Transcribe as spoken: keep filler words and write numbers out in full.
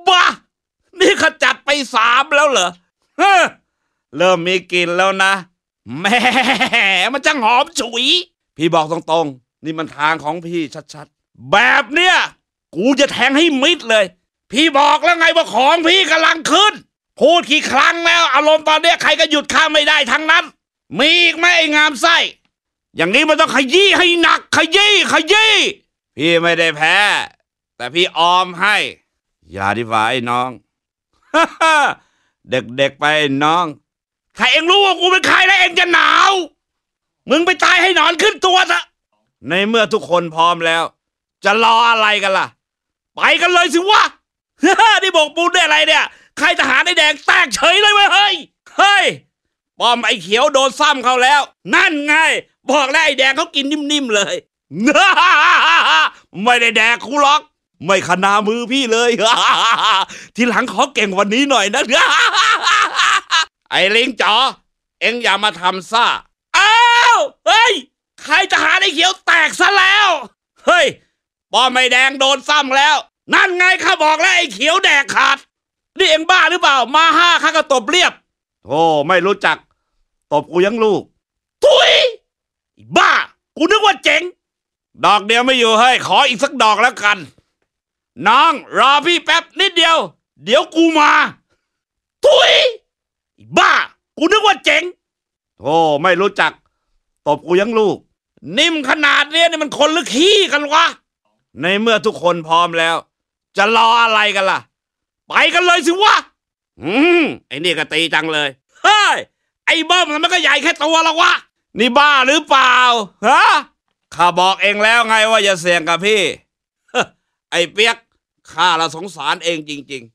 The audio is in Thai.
บ้านี่ขจัดไปสามแล้วเหรอเฮ้อเริ่มมีกลิ่นแล้วนะแหม่มันจังหอมฉุยพี่บอกตรงๆนี่มันทางของพี่ชัดๆแบบเนี้ยกูจะแทงให้มิดเลยพี่บอกแล้วไงว่าของพี่กำลังขึ้นพูดกี่ครั้งแล้วอารมณ์ตอนนี้ใครก็หยุดข้าไม่ได้ทั้งนั้นมีอีกไหมไอ้งามไส้อย่างนี้มันต้องขยี้ให้หนักขยี้ขยี้พี่ไม่ได้แพ้แต่พี่ออมให้อย่าดีกว่าไอ้น้อง เด็กๆไปไอ้น้องถ้าเอ็งรู้ว่ากูเป็นใครแล้วเอ็งจะหนาวมึงไปตายให้หนอนขึ้นตัวซะในเมื่อทุกคนพร้อมแล้วจะรออะไรกันล่ะไปกันเลยสิวะ นี่บอกปูนได้อะไรเนี่ยใครทหารไอ้แดงแตกเฉยเลยเว้ยเฮ้ยเฮ้ยป้อมไอ้เขียวโดนซ้ำเขาแล้วนั่นไงบอกแล้วไอ้แดงเขากินนิ่มๆเลย ไม่ได้แดกกูหรอกไม่ขนามือพี่เลย ทีหลังขอเก่งวันนี้หน่อยนะ ไอ้ลิงจ๋อเอ็งอย่ามาทำซ่าอ้าวเฮ้ยใครทหารไอ้เขียวแตกซะแล้วเฮ้ยป้อมไอ้แดงโดนซ้ำแล้วนั่นไงข้าบอกแล้วไอ้เขียวแดกขาดนี่เอ็งบ้าหรือเปล่ามาห้าข้าก็ตบเรียบโอ้ไม่รู้จักตบกูยังลูกทุยบ้ากูนึกว่าเจ๋งดอกเดียวไม่อยู่เฮ้ยขออีกสักดอกแล้วกันน้องรอพี่แป๊บนิดเดียวเดี๋ยวกูมาทุยบ้ากูนึกว่าเจ๋งโอ้ไม่รู้จักตบกูยังลูกนิ่มขนาดนี้นี่มันคนหรือขี้กันวะในเมื่อทุกคนพร้อมแล้วจะรออะไรกันล่ะไปกันเลยสิวะอืมไอ้นี่ก็ตีจังเลยเฮ้ยไอ้เบิ้มมันก็ใหญ่แค่ตัวละวะนี่บ้าหรือเปล่าฮะข้าบอกเองแล้วไงว่าอย่าเสี่ยงกับพี่ ไอ้เปียกข้าละสงสารเองจริงๆ